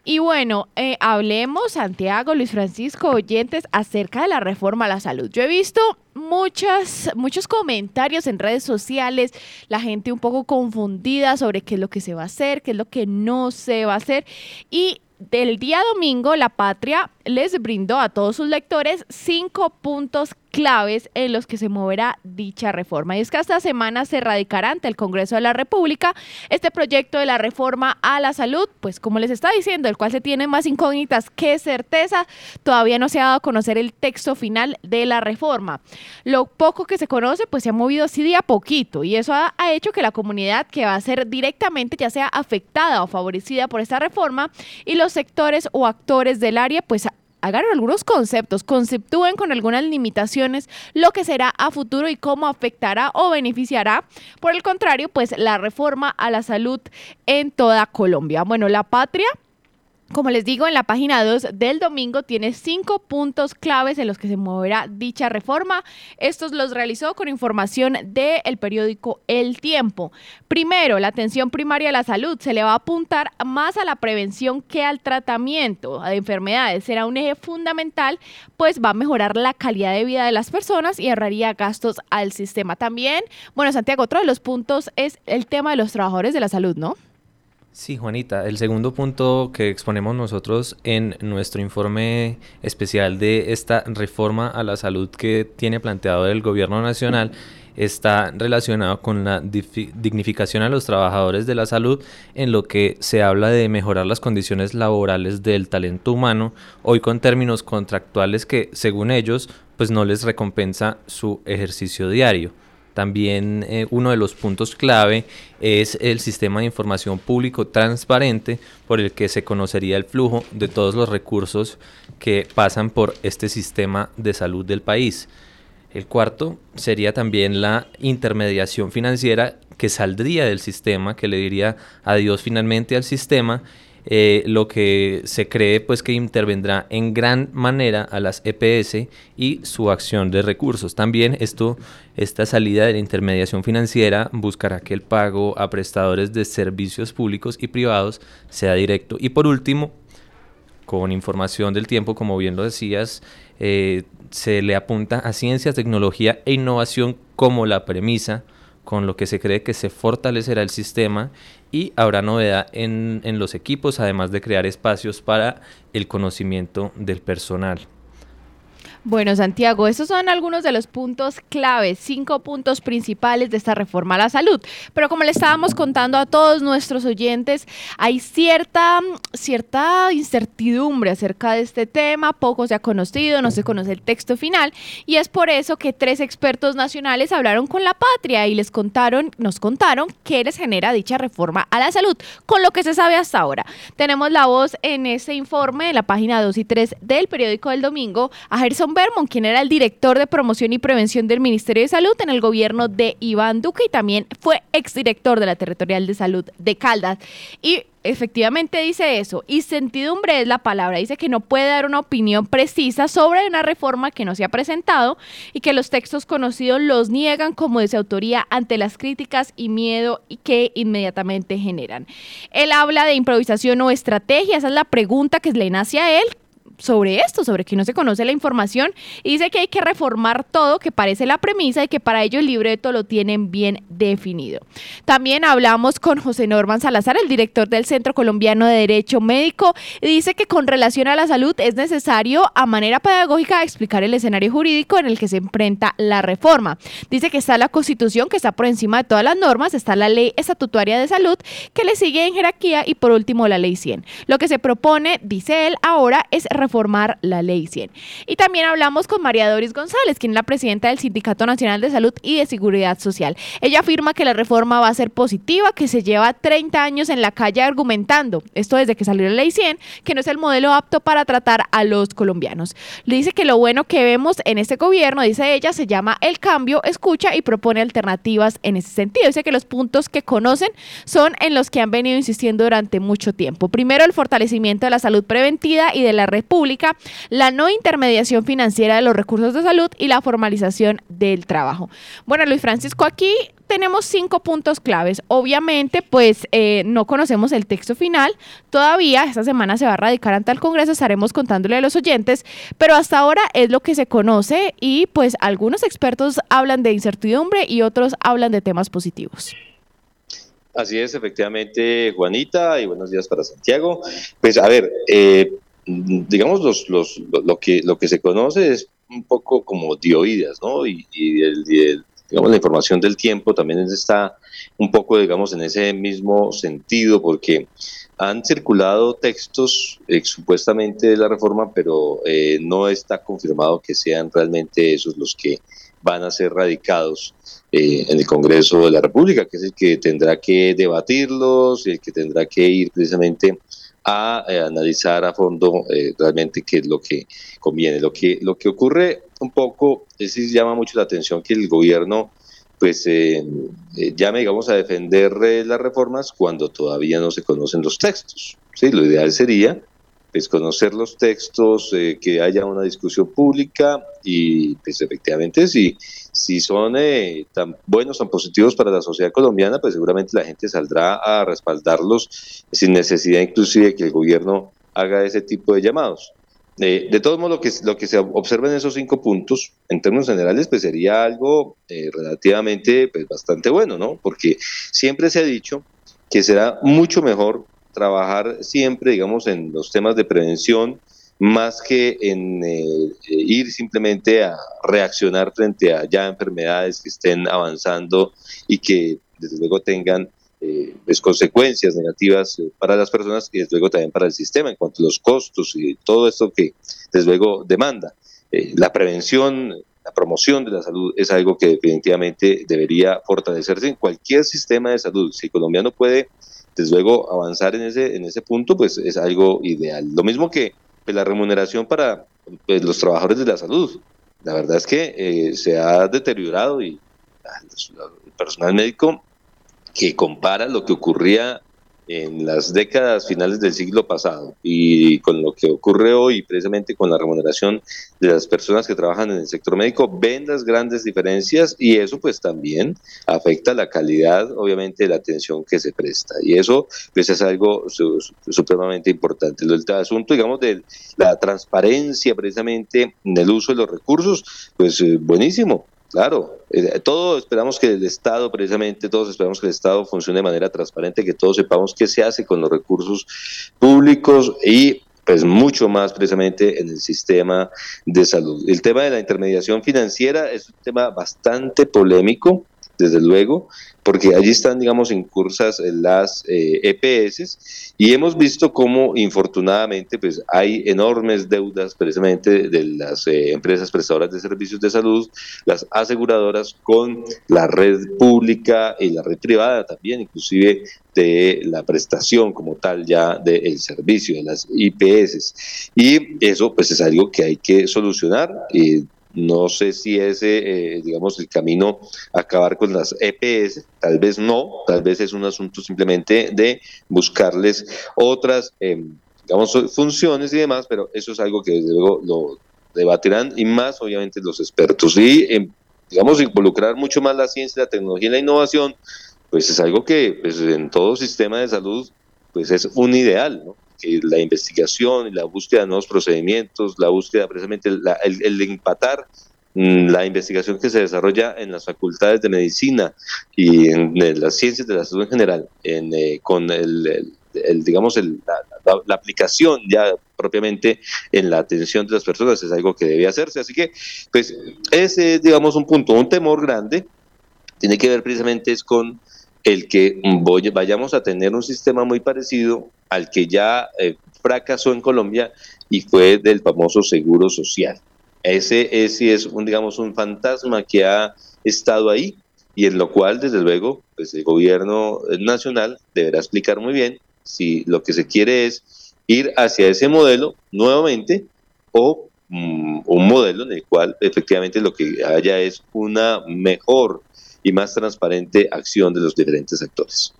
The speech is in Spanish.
Y bueno, hablemos, Santiago, Luis Francisco, oyentes, acerca de la reforma a la salud. Yo he visto muchos comentarios en redes sociales, la gente un poco confundida sobre qué es lo que se va a hacer, qué es lo que no se va a hacer. Y del día domingo, La Patria les brindó a todos sus lectores 5 puntos claves en los que se moverá dicha reforma. Y es que esta semana se radicará ante el Congreso de la República este proyecto de la reforma a la salud, pues como les está diciendo, el cual se tiene más incógnitas que certeza. Todavía no se ha dado a conocer el texto final de la reforma. Lo poco que se conoce, pues se ha movido así de a poquito, y eso ha hecho que la comunidad que va a ser directamente ya sea afectada o favorecida por esta reforma y los sectores o actores del área, pues hagan algunos conceptúen con algunas limitaciones lo que será a futuro y cómo afectará o beneficiará, por el contrario, pues la reforma a la salud en toda Colombia. Bueno, La Patria, como les digo, en la página 2 del domingo tiene 5 puntos claves en los que se moverá dicha reforma. Estos los realizó con información del periódico El Tiempo. Primero, la atención primaria a la salud se le va a apuntar más a la prevención que al tratamiento de enfermedades. Será un eje fundamental, pues va a mejorar la calidad de vida de las personas y ahorraría gastos al sistema. También, bueno, Santiago, otro de los puntos es el tema de los trabajadores de la salud, ¿no? Sí, Juanita, el segundo punto que exponemos nosotros en nuestro informe especial de esta reforma a la salud que tiene planteado el gobierno nacional está relacionado con la dignificación a los trabajadores de la salud, en lo que se habla de mejorar las condiciones laborales del talento humano, hoy con términos contractuales que, según ellos, pues no les recompensa su ejercicio diario. También uno de los puntos clave es el sistema de información público transparente por el que se conocería el flujo de todos los recursos que pasan por este sistema de salud del país. El cuarto sería también la intermediación financiera que saldría del sistema, que le diría adiós finalmente al sistema, lo que se cree pues que intervendrá en gran manera a las EPS y su acción de recursos. También esta salida de la intermediación financiera buscará que el pago a prestadores de servicios públicos y privados sea directo. Y por último, con información del Tiempo, como bien lo decías, se le apunta a ciencia, tecnología e innovación como la premisa, con lo que se cree que se fortalecerá el sistema y habrá novedad en los equipos, además de crear espacios para el conocimiento del personal. Bueno, Santiago, estos son algunos de los puntos claves, 5 puntos principales de esta reforma a la salud. Pero como le estábamos contando a todos nuestros oyentes, hay cierta incertidumbre acerca de este tema, poco se ha conocido, no se conoce el texto final, y es por eso que 3 expertos nacionales hablaron con La Patria y nos contaron qué les genera dicha reforma a la salud, con lo que se sabe hasta ahora. Tenemos la voz en ese informe, en la página 2 y 3 del periódico del domingo, a Gerson Bermond, quien era el director de promoción y prevención del Ministerio de Salud en el gobierno de Iván Duque y también fue exdirector de la Territorial de Salud de Caldas. Y efectivamente dice eso, incertidumbre es la palabra, dice que no puede dar una opinión precisa sobre una reforma que no se ha presentado y que los textos conocidos los niegan como de su autoría ante las críticas y miedo que inmediatamente generan. Él habla de improvisación o estrategia, esa es la pregunta que le nace a él sobre esto, sobre que no se conoce la información, y dice que hay que reformar todo, que parece la premisa y que para ello el libreto lo tienen bien definido. También hablamos con José Norman Salazar, el director del Centro Colombiano de Derecho Médico, y dice que con relación a la salud es necesario a manera pedagógica explicar el escenario jurídico en el que se enfrenta la reforma. Dice que está la Constitución, que está por encima de todas las normas, está la Ley Estatutaria de Salud, que le sigue en jerarquía, y por último la Ley 100. Lo que se propone, dice él, ahora es reformar la Ley 100. Y también hablamos con María Doris González, quien es la presidenta del Sindicato Nacional de Salud y de Seguridad Social. Ella afirma que la reforma va a ser positiva, que se lleva 30 años en la calle argumentando, esto desde que salió la Ley 100, que no es el modelo apto para tratar a los colombianos. Le dice que lo bueno que vemos en este gobierno, dice ella, se llama el cambio, escucha y propone alternativas en ese sentido. Dice que los puntos que conocen son en los que han venido insistiendo durante mucho tiempo. Primero, el fortalecimiento de la salud preventiva y de la República, pública, la no intermediación financiera de los recursos de salud y la formalización del trabajo. Bueno, Luis Francisco, aquí tenemos 5 puntos claves. Obviamente, pues no conocemos el texto final. Todavía esta semana se va a radicar ante el Congreso, estaremos contándole a los oyentes, pero hasta ahora es lo que se conoce y pues algunos expertos hablan de incertidumbre y otros hablan de temas positivos. Así es, efectivamente, Juanita, y buenos días para Santiago. Pues a ver, digamos, lo que se conoce es un poco como de oídas, ¿no? Digamos, la información del tiempo también está un poco, digamos, en ese mismo sentido, porque han circulado textos supuestamente de la reforma, pero no está confirmado que sean realmente esos los que van a ser radicados en el Congreso de la República, que es el que tendrá que debatirlos, el que tendrá que ir precisamente a analizar a fondo realmente qué es lo que conviene. Lo que ocurre un poco es que llama mucho la atención que el gobierno pues llame, digamos, a defender las reformas cuando todavía no se conocen los textos. Sí, lo ideal sería pues conocer los textos, que haya una discusión pública y pues efectivamente si son tan buenos, tan positivos para la sociedad colombiana, pues seguramente la gente saldrá a respaldarlos sin necesidad inclusive que el gobierno haga ese tipo de llamados. De todos modos, lo que se observa en esos 5 puntos, en términos generales, pues sería algo relativamente pues, bastante bueno, ¿no? Porque siempre se ha dicho que será mucho mejor trabajar siempre, digamos, en los temas de prevención, más que en ir simplemente a reaccionar frente a ya enfermedades que estén avanzando y que desde luego tengan pues consecuencias negativas para las personas y desde luego también para el sistema en cuanto a los costos y todo esto que desde luego demanda. La prevención, la promoción de la salud es algo que definitivamente debería fortalecerse en cualquier sistema de salud. Si Colombia no puede desde luego avanzar en ese punto, pues es algo ideal. Lo mismo que pues, la remuneración para pues, los trabajadores de la salud. La verdad es que se ha deteriorado y el personal médico que compara lo que ocurría en las décadas finales del siglo pasado y con lo que ocurre hoy, precisamente con la remuneración de las personas que trabajan en el sector médico, ven las grandes diferencias y eso pues también afecta la calidad, obviamente, de la atención que se presta. Y eso pues es algo supremamente importante. El asunto, digamos, de la transparencia precisamente en el uso de los recursos, pues buenísimo. Claro, todos esperamos que el Estado, precisamente todos esperamos que el Estado funcione de manera transparente, que todos sepamos qué se hace con los recursos públicos y pues mucho más precisamente en el sistema de salud. El tema de la intermediación financiera es un tema bastante polémico, desde luego, porque allí están, digamos, incursas las EPS y hemos visto cómo, infortunadamente, pues hay enormes deudas precisamente de las empresas prestadoras de servicios de salud, las aseguradoras con la red pública y la red privada también, inclusive de la prestación como tal ya del servicio, de las IPS. Y eso pues es algo que hay que solucionar. No sé si ese, digamos, el camino a acabar con las EPS, tal vez no, tal vez es un asunto simplemente de buscarles otras, digamos, funciones y demás, pero eso es algo que desde luego lo debatirán y más obviamente los expertos. Y, digamos, involucrar mucho más la ciencia, la tecnología y la innovación, pues es algo que pues, en todo sistema de salud pues es un ideal, ¿no? Que la investigación y la búsqueda de nuevos procedimientos, la búsqueda precisamente, el de empatar la investigación que se desarrolla en las facultades de medicina y en las ciencias de la salud en general, con digamos, la aplicación ya propiamente en la atención de las personas es algo que debe hacerse. Así que, pues, ese es, digamos, un punto, un temor grande, tiene que ver precisamente es con el que vayamos a tener un sistema muy parecido al que ya fracasó en Colombia y fue del famoso seguro social. Ese es un, digamos, un fantasma que ha estado ahí y en lo cual, desde luego, pues el gobierno nacional deberá explicar muy bien si lo que se quiere es ir hacia ese modelo nuevamente o un modelo en el cual efectivamente lo que haya es una mejor y más transparente acción de los diferentes actores.